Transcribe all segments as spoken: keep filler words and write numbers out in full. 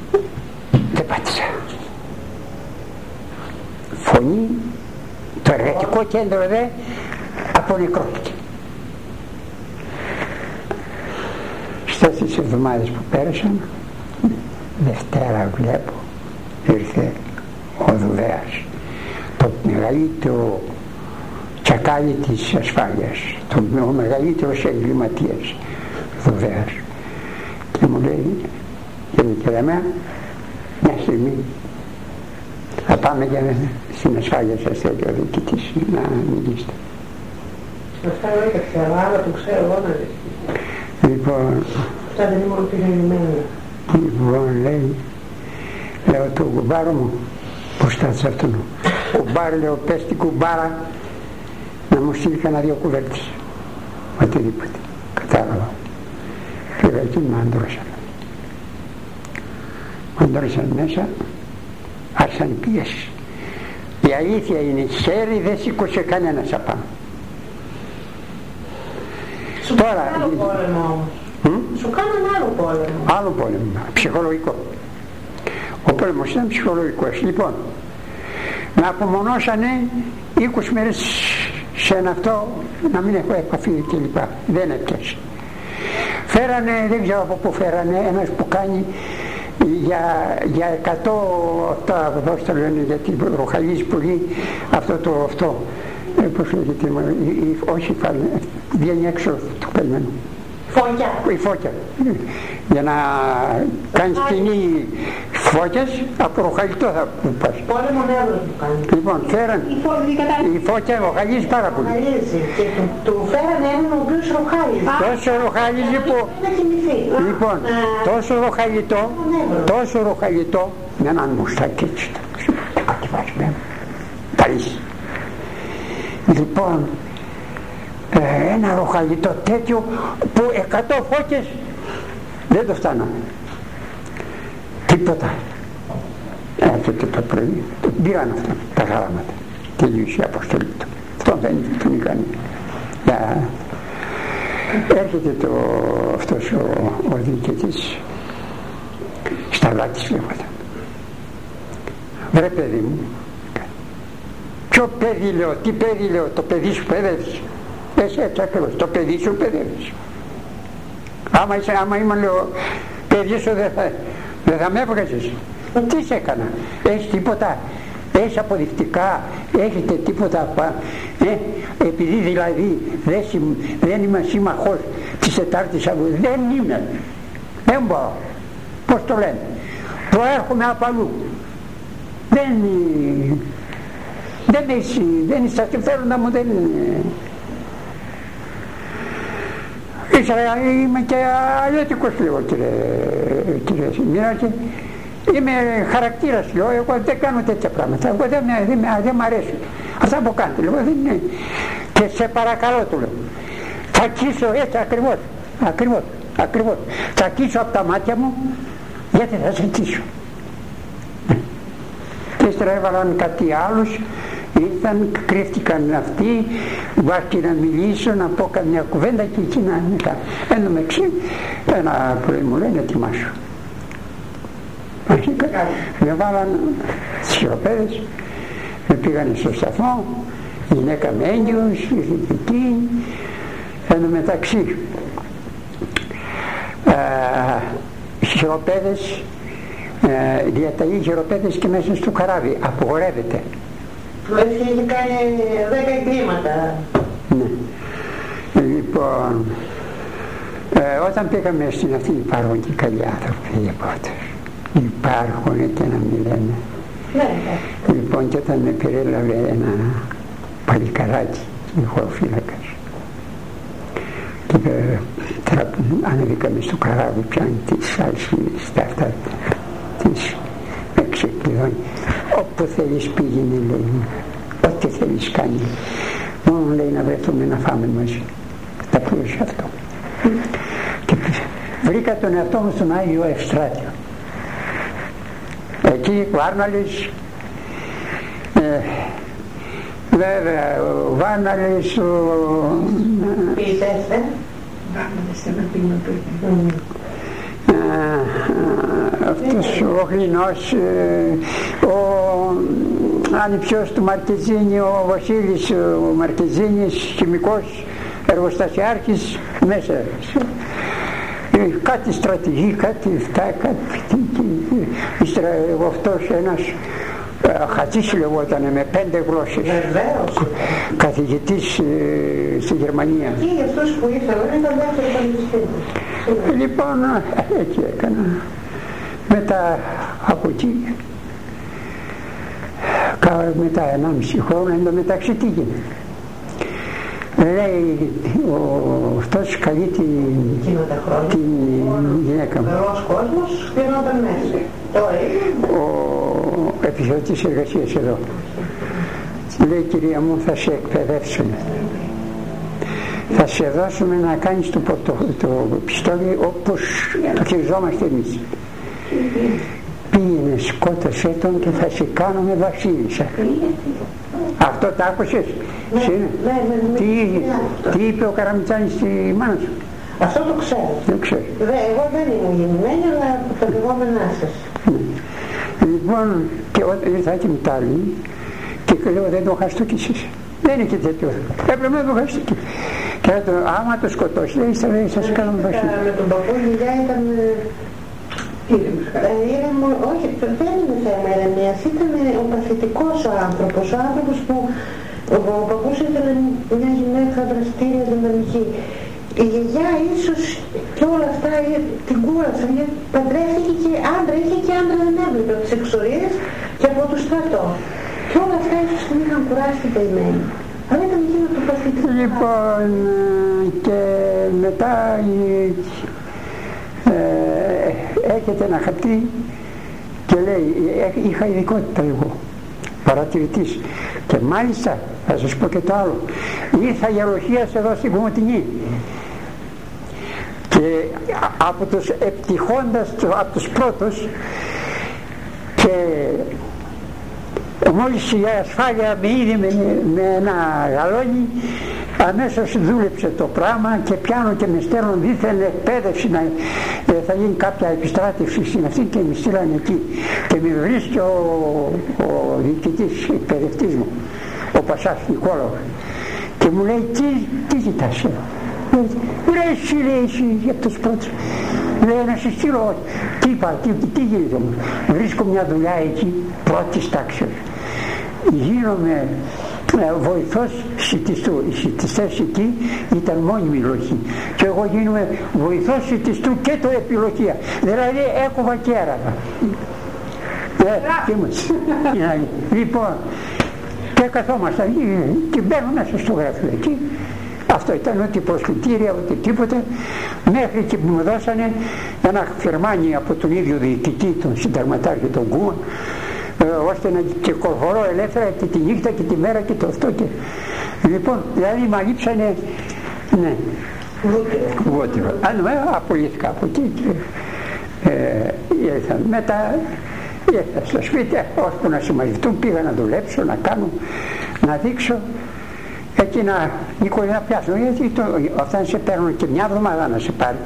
δεν πάτησα. Φωνή, το εργατικό κέντρο δε απονεκρώθηκε. Στις τις εβδομάδες που πέρασαν, Δευτέρα βλέπω, ήρθε ο Δουδέας, το μεγαλύτερο τσακάλι της ασφάλειας, το, ο μεγαλύτερος εγκληματίας, Δουδέας, και μου λέει, κύριε Κεραμέα, μια στιγμή θα πάμε για στην ασφάλεια σας, θέλει ο διοικητής να μιλήσετε. Αυτά δεν έπαιξε, αλλά άλλα το ξέρω εγώ να δεις. Λοιπόν, αυτά δεν είμαι ότι είναι ενημένα. Λοιπόν, λέει, λέω το κουμπάρο μου, πως στάθησε αυτόν, κουμπάρο, λέω, πες την κουμπάρα να μου στείλει κανένα δύο κουβέρτες, οτιδήποτε. Κατάλαβα. Πήγα εκεί, με αντρώσαν. Με αντρώσαν μέσα, άρχισαν οι πίεσεις. Η αλήθεια είναι, ξέρει, δεν σήκωσε κανένας απάνω. Σου τώρα, κάνουν άλλο πόλεμο όμως. Mm? Σου κάνουν άλλο πόλεμο. Άλλο πόλεμο, ψυχολογικό. Ο πόλεμος ήταν ψυχολογικός. Λοιπόν, με απομονώσανε είκοσι μέρες σε ένα αυτό, να μην έχω επαφή κλπ. Δεν έπιασε. Φέρανε, δεν ξέρω από πού φέρανε, ένας που κάνει για, για εκατό, αυτά πώς το λένε, γιατί ροχαλίζει πολύ αυτό το αυτό. Ε, πώς λέγεται, όχι, βγαίνει έξω του περιμένου. Φώκια. Η φώκια. Για να κάνεις κοινή φώκιας, από ροχαλιτό θα πας. Πόλεμο νεύρο του κάνει. Λοιπόν, φέραν, η φώκια ροχαλίζει πάρα πολύ. Ροχαλίζει και του, του φέραν έναν ο οποίος ροχάλιζε. Τόσο ροχαλίζει που... Λοιπόν, τόσο ροχαλιτό, τόσο ροχαλιτό, με έναν μουστάκι έτσι. Κάτι βάζει με. Ταλής. Λοιπόν, ε, ένα ροχαλιτό τέτοιο που εκατό φώκες δεν το φτάνανε. Τίποτα. Έρχεται το πρωί, πήραν αυτά τα γράμματα. Τελείωσε η αποστολή του. Αυτό δεν τον ικανή. Έρχεται το, αυτός ο, ο διοικητής, Σταυλάκης λέγονταν. Βρε παιδί μου, ποιο παιδί λέω, τι παιδί λέω, το παιδί σου παιδεύεις. Εσύ έτσι ακριβώς, το παιδί σου παιδεύεις. Άμα, είσαι, άμα είμαι λέω, παιδί σου δεν θα, δεν θα με έβγαζες. Τι σε έκανα, έχεις τίποτα, έχεις αποδεικτικά, έχετε τίποτα, ε, επειδή δηλαδή δεν, δεν είμαι σύμμαχος της Τετάρτης Αυγούστου, δεν είμαι, δεν μπορώ, πώς το λένε, προέρχομαι από αλλού, δεν, δεν είσαι, δεν είσαι στα συμφέροντα μου, δεν είναι. Είμαι και αλλιώτικος λίγο, κύριε, κύριε Μιράκη. Είμαι χαρακτήρας, λέω, εγώ δεν κάνω τέτοια πράγματα, εγώ δεν, δεν, δεν μ' αρέσουν αυτά που κάνετε, λέω, δεν είναι. Και σε παρακαλώ, του λέω, θα κοίσω έτσι ακριβώς, ακριβώς, ακριβώς, θα κοίσω από τα μάτια μου, γιατί θα σε κοίσω. Και ύστερα έβαλαν κάτι άλλους, ήρθαν, κρύφτηκαν αυτοί, βάσκει να μιλήσω, να πω καμιά κουβέντα και εκεί να μετά. Εν τω μεταξύ, ένα πρωί μου λένε ετοιμάσου. Με βάλαν τις χειροπέδες, με πήγανε στο σταθμό, η γυναίκα με έγκυος, ήρθε εκεί. Εν τω μεταξύ, οι χειροπέδες, διαταγή χειροπέδες και μέσα στο καράβι, απογορεύεται. Δηλαδή έχει κάνει δέκα εγκλήματα. Ναι. Λοιπόν, ε, όταν πήγαμε στην αυτή υπάρχουν και καλοί άνθρωποι από αυτούς. Υπάρχουν και να μην λένε. Ναι. Λοιπόν, και όταν με περιέλαβε ένα παλικαράκι, ηχοφύλακας, και ε, ανεβήκαμε στο καράβι πιάνει τις αλυσίδες, τα αυτά της με ξεκλειδώνει. Όπου θέλεις πήγαινε, λέει, ό,τι θέλεις κάνει, μόνο λέει να βρεθούμε να φάμε μαζί. Τα πλήρωσε αυτό. Mm. Και βρήκα τον εαυτό μου στον Άγιο Ευστράτιο. Εκεί ο Βάρναλης, ε, βέβαια ο Βάρναλης, ο... Ποιητές, ε? Βάρναλης, ένα πίγμα του. αυτός ο Γλινός, ο ανιψιός του Μαρκεζίνη, ο Βασίλης ο Μαρκεζίνης, χημικός εργοστασιάρχης μέσα. Κάτι στρατηγή, κάτι αυτά, κάτι ύστερα αυτός ένας Χατζής λεγόταν με πέντε γλώσσες. Βεβαίως. Καθηγητής ε, στη Γερμανία. Και για αυτούς που ήθελαν ήταν δεύτερο πανεπιστήμιο. Λοιπόν, έτσι έκανα. Μετά από εκεί, μετά ενάμιση χρόνο, εν τω μεταξύ τι γίνεται. Λέει ο, αυτός καλεί την, την γυναίκα μου. Ο λαός κόσμος χτινόταν μέσα. Ο επιθεωτής εργασίας εδώ. Λέει, κυρία μου, θα σε εκπαιδεύσουμε. Θα σε δώσουμε να κάνεις το, το, το πιστόλι όπως το χειριζόμαστε εμείς. Πήγαινε, σκότωσέ τον και θα σε κάνουμε βασίλισσα. Αυτό το άκουσες? Ναι, ναι, ναι, τι, ναι. τι είπε ο Καραμιτσάνης στη μάνα σου? Αυτό το ξέρω. Δεν ξέρω. Δε, εγώ δεν ήμουν γεννημένη, αλλά από τα λεγόμενά σας. Λοιπόν, και όταν ήρθα και με τα άλλη και λέω, δεν το χαστώ κι εσείς. Δεν είναι και τέτοιο. Έπρεπε να το χαστώ. Και το, άμα το σκοτώσει, λέει, θα σας κάνουμε βασίλισσα. Με τον παππού η δουλειά ήταν ήρεμο, όχι, δεν είναι θέμα ηρεμίας, ήταν ο παθητικός ο άνθρωπος, ο άνθρωπος που ο, ο παππούς ήθελε μια γυναίκα δραστήρια, δυναμική. Η γιαγιά ίσως και όλα αυτά την κούρασαν, γιατί παντρεύτηκε και άντρα, είχε και άντρα δεν έβλεπε από τις εξορίες και από το στρατό. Και όλα αυτά ίσως την είχαν κουράσει την καημένη. Αλλά ήταν εκείνο το παθητικό. Λοιπόν, και μετά Ε, έχετε ένα χαρτί και λέει, είχα ειδικότητα εγώ, παρατηρητής, και μάλιστα θα σας πω και το άλλο, ήρθα για λοχείας εδώ στην Κομωτινή και από τους επιτυχώντας, από τους πρώτους, και μόλις η ασφάλεια με είδε με, με ένα γαλόνι, αμέσως δούλεψε το πράγμα και πιάνω και με στέλνουν δίθεν εκπαίδευση να ε, θα γίνει κάποια επιστράτευση στην αυτή και με στείλανε εκεί και με βρίσκει ο, ο διοικητής εκπαιδευτής μου, ο Πασάς Νικόλαος, και μου λέει, τι, τι ζητάς εδώ? Ρε εσύ, λέει, εσύ για τους πρώτους, λέει, να σε στείλω. Τι είπα, τι, τι γίνεται όμως? Βρίσκω μια δουλειά εκεί πρώτης τάξης, γίνομαι βοηθός σιτιστού. Οι σιτιστές εκεί ήταν μόνιμη λοχή και εγώ γίνομαι βοηθός σιτιστού και το επιλοχεία, δηλαδή έκοβα και έραβα. ε, λοιπόν, και καθόμασταν και μπαίνω μέσα στο γραφείο εκεί. Αυτό ήταν ό,τι προσκλητήρια, ό,τι τίποτε, μέχρι και που μου δώσανε ένα φερμάνι από τον ίδιο διοικητή, τον συνταγματάρχη, τον Κούμα, ώστε να κυκλοφορώ ελεύθερα και τη νύχτα και τη μέρα και το αυτό και... Λοιπόν, δηλαδή με αλείψανε, ναι, βότυρο. Αν με απολύθηκα από εκεί και ε, ήρθα. Μετά ήρθα στο σπίτι, ώσπου να συμμαζευτούν, πήγα να δουλέψω, να κάνω, να δείξω, εκεί να, Νίκο, να πιάσω, γιατί το, αυτά σε παίρνουν και μια εβδομάδα να σε πάρει.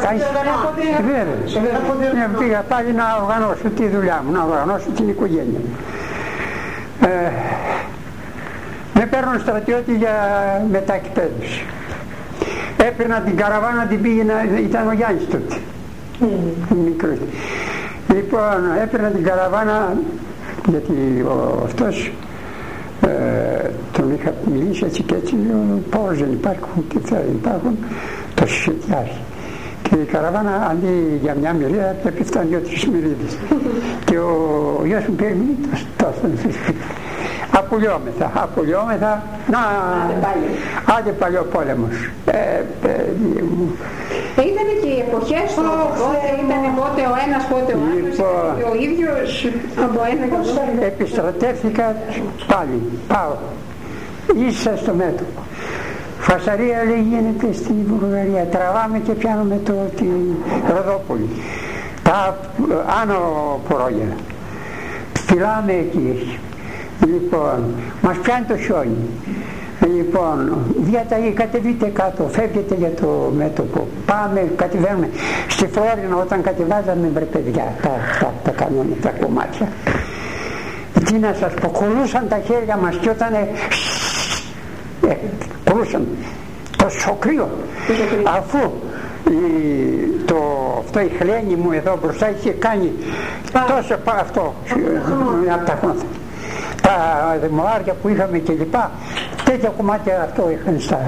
Βέβαια, πήγα πάλι να οργανώσω τη δουλειά μου, να οργανώσω την οικογένεια μου. Ε, με παίρνουν στρατιώτη για μετακυπέδωση. Έπαιρνα την καραβάνα, την πήγαινα, ήταν ο Γιάννης τότε. Mm. Μικρός. Λοιπόν, έπαιρνα την καραβάνα, γιατί ο, αυτός ε, τον είχα μιλήσει έτσι και έτσι, πώς δεν υπάρχουν και θα υπάρχουν, το σιωτιάζει. Και η καραβάνα αντί για μια μερίδα έπεφταν δύο-τρεις μερίδες. Και ο γιος μου πήρε μερίδες τόσο στο σπίτι. Απολιόμεθα, απολιόμεθα, να, άντε παλιό πόλεμος. Ε, παιδί μου. Ήταν και οι εποχές του, πότε ήταν πότε ο ένας, πότε ο άλλος, και ο ίδιος από ένα και από άλλο. Επιστρατεύθηκα πάλι, πάω, ίσα στο μέτωπο. Φασαρία, λέει, γίνεται στην Βουλγαρία, τραβάμε και πιάνουμε το, την Ροδόπολη, τα άνω πορόγια, φυλάμε εκεί. Λοιπόν, μας πιάνει το χιόνι, Λοιπόν, διαταγή, κατεβείτε κάτω, φεύγετε για το μέτωπο, πάμε, κατεβαίνουμε. Στη Φλόρινα όταν κατεβάζαμε, βρε παιδιά, τα, τα, τα κανόνια, τα κομμάτια, τι να σας πω, κολούσαν τα χέρια μας και όταν ε, ε, κολούσαν τόσο κρύο, αφού η, το, αυτό η χλένη μου εδώ μπροστά είχε κάνει τόσο πάνω αυτό από τα χρόνια, τα δεμοάρια που είχαμε και λοιπά, τέτοια κομμάτια αυτό είχαν στα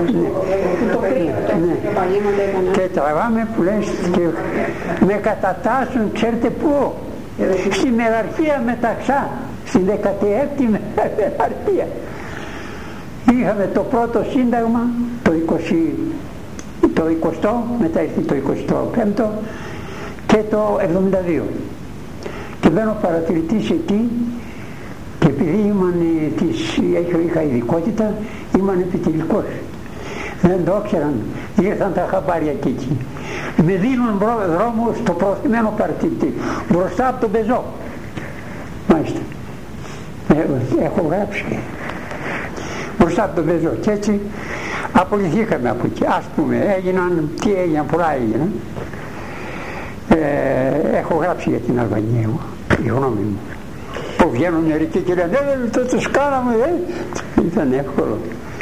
και τραβάμε που λες και με κατατάσσουν, ξέρετε πού, στη Μεραρχία Μεταξά, στην δεκαέκτη Μεραρχία. Είχαμε το πρώτο σύνταγμα το είκοσι, το εικοστό, μετά ήρθε το εικοσιπέμπτο και το εβδομήντα δύο και μπαίνω παρατηρητής εκεί και επειδή ήμουν, της, είχα ειδικότητα, ήμουν επιτελικός, δεν το ήξεραν, ήρθαν τα χαμπάρια και εκεί, με δίνουν δρόμο στο προωθημένο παρατηρητή μπροστά από τον πεζό, μάλιστα, έχω γράψει μπροστά από τον πεζό και έτσι απολυθήκαμε από εκεί, ας πούμε, έγιναν, τι έγιναν, πολλά έγιναν. Ε, έχω γράψει για την Αλβανία εγώ, η γνώμη μου, που βγαίνουν μερικοί και λένε ε, το τους κάναμε, ε. Ήταν εύκολο.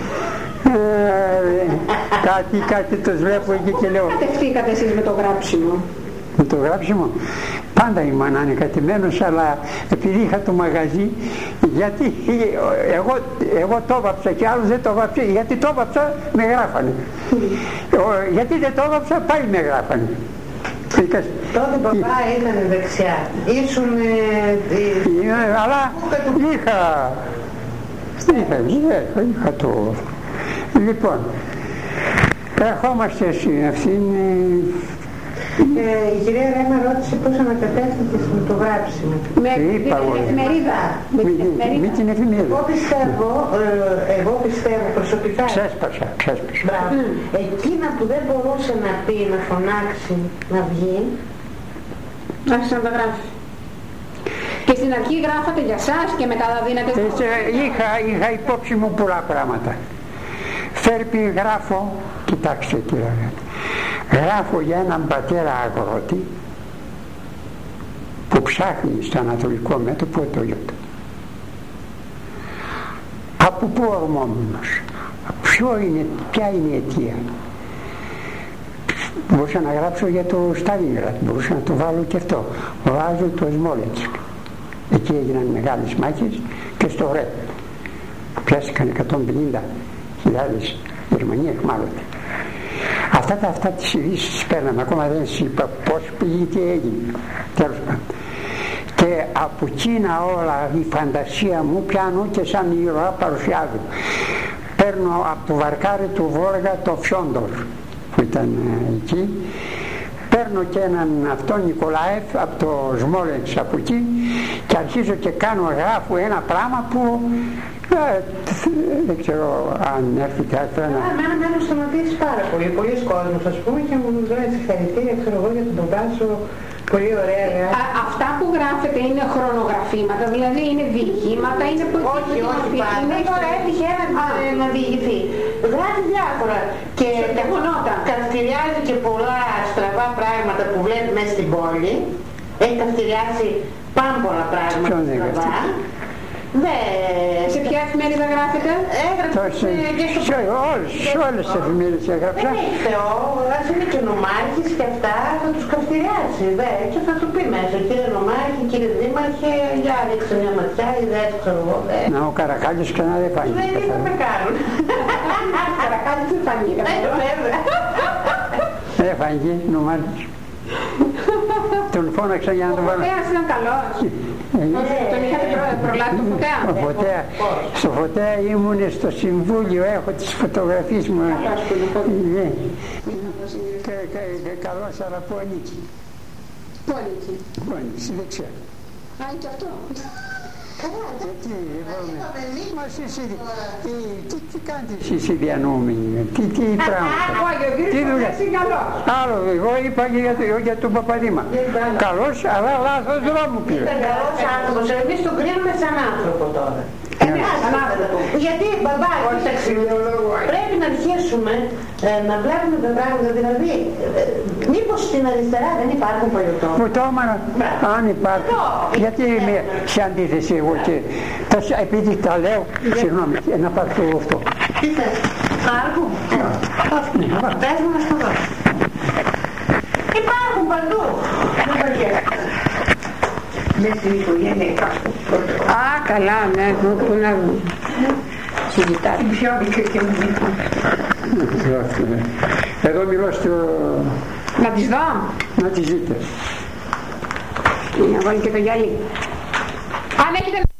Ε, κάτι, κάτι τους βλέπω εκεί και λέω. Κατευθήκατε εσείς με το γράψιμο? Με το γράψιμο πάντα ήμουν ανεκατημένος, αλλά επειδή είχα το μαγαζί, γιατί εγώ, εγώ το βάψα και άλλους δεν το βάψα, γιατί το βάψα με γράφανε, γιατί δεν το βάψα πάλι με γράφανε. Τότε παπά ήταν δεξιά, ήσουν ε, αλλά είχα είχα, είχα, είχα το λοιπόν ερχόμαστε στην ευθύνη. Ε, η κυρία Ρέμα ρώτησε πώς ανακατεύτηκες με το γράψιμο. Με την εφημερίδα. Με την εφημερίδα. Εγώ πιστεύω, ε, εγώ πιστεύω προσωπικά. Ξέσπασα, ξέσπασα. Μπράβο. Mm. Εκείνα που δεν μπορούσε να πει, να φωνάξει, να βγει, άρχισε να τα γράφει. Και στην αρχή γράφατε για σας και μετά τα δίνατε. Είχα, είχα υπόψη μου πολλά πράγματα. Φέρπι γράφω, κοιτάξτε κύριε, γράφω για έναν πατέρα αγρότη που ψάχνει στο ανατολικό μέτωπο το γιο του. Από πού ορμόμενος, ποιο είναι, ποια είναι η αιτία. Μπορούσα να γράψω για το Στάλινγκραντ, μπορούσα να το βάλω και αυτό. Βάζω το Σμόλενσκ. Εκεί έγιναν μεγάλες μάχες και στο Ρεπ. Πιάστηκαν εκατόν πενήντα χιλιάδες Γερμανοί εχμάλωτοι. Αυτά τα αυτά τις ειδήσεις τις παίρναμε, ακόμα δεν σας είπα πώς πήγε, τι έγινε, τέλος πάντων. Και από εκείνα όλα η φαντασία μου πιάνω και σαν ήρωα παρουσιάζω. Παίρνω από το βαρκάρι του Βόργα το Φιόντορ που ήταν εκεί, παίρνω και έναν αυτόν Νικολάεφ από το Σμόλενσκ από εκεί και αρχίζω και κάνω, γράφω ένα πράγμα που ε, δεν ξέρω αν έρχεται άκρα να... Εμένα με έχουν σταματήσει πάρα πολύ, πολλοί κόσμος ας πούμε και μου λένε συγχαρητήρια, ξέρω εγώ, για τον Ποπάσο, πολύ ωραία. Α, αυτά που γράφετε είναι χρονογραφήματα, δηλαδή είναι διηγήματα, είναι που... Όχι, όχι πάντα, τώρα έτυχε να διηγηθεί. Γράφει διάφορα και καυτηριάζει και πολλά στραβά πράγματα που βλέπει μέσα στην πόλη. Έχει καυτηριάσει πάμπολα πράγματα στραβά. Δε... Σε ποια εφημερίδα γράφετε? Έγραψε και στο... Σε όλες τις εφημερίδες έγραψα. Δεν έχει Θεό, ας είναι και νομάρχης και αυτά, θα τους καυτηριάσει δε, και θα του πει μέσα, κύριε νομάρχη, κύριε δήμαρχε, για ρίξε μια ματιά, ιδέες ξέρω εγώ δε. Να ο Καρακάλιος ξανά δεν φάνηκε. Δεν είναι με κάνουν. Ο Καρακάλιος δεν φάνηκε. Δεν φάνηκε νομάρχης. Τον φώναξα για να τον βάλω. Ο Φωτέας ήταν καλός. Τον είχατε προλάβει το Φωτέα? Ο Φωτέα, στο Φωτέα ήμουν στο συμβούλιο, έχω τις φωτογραφίες μου. Καλός, αλλά πού ανήκει? Πού ανήκει? Πού ανήκει, δεν ξέρω. Α, είναι και αυτό. Τι, μα εσείς τι κάνετε εσείς οι διανοούμενοι, τι πράγματα, τι δουλειά. Άλλο, εγώ είπα για τον Παπαδήμα, καλός αλλά λάθος δρόμο πήρε. Ήταν καλός άνθρωπος, εμείς τον κρίνουμε σαν άνθρωπο τώρα. Ναι, να τα πούμε. Γιατί μπαμπά, πρέπει να αρχίσουμε ε, να βλέπουμε τα πράγματα, δηλαδή ε, μήπως στην αριστερά δεν υπάρχουν παλιωτό. Ποτόμα, αν υπάρχουν. Γιατί είμαι σε αντίθεση εγώ και τα, επειδή τα λέω, συγγνώμη, να πάρω αυτό. Τι θες, υπάρχουν. Πες μου να στο δω. Υπάρχουν παντού. Δεν βαριέσαι. Μες στην οικογένεια υπάρχουν. Α, καλά, ναι, που να συζητάτε. Την πιο μικρή και μικρή. Εδώ μιλώ στο... Να τις δω. Να τις δείτε. Να βάλει και το γυαλί. Αν έχετε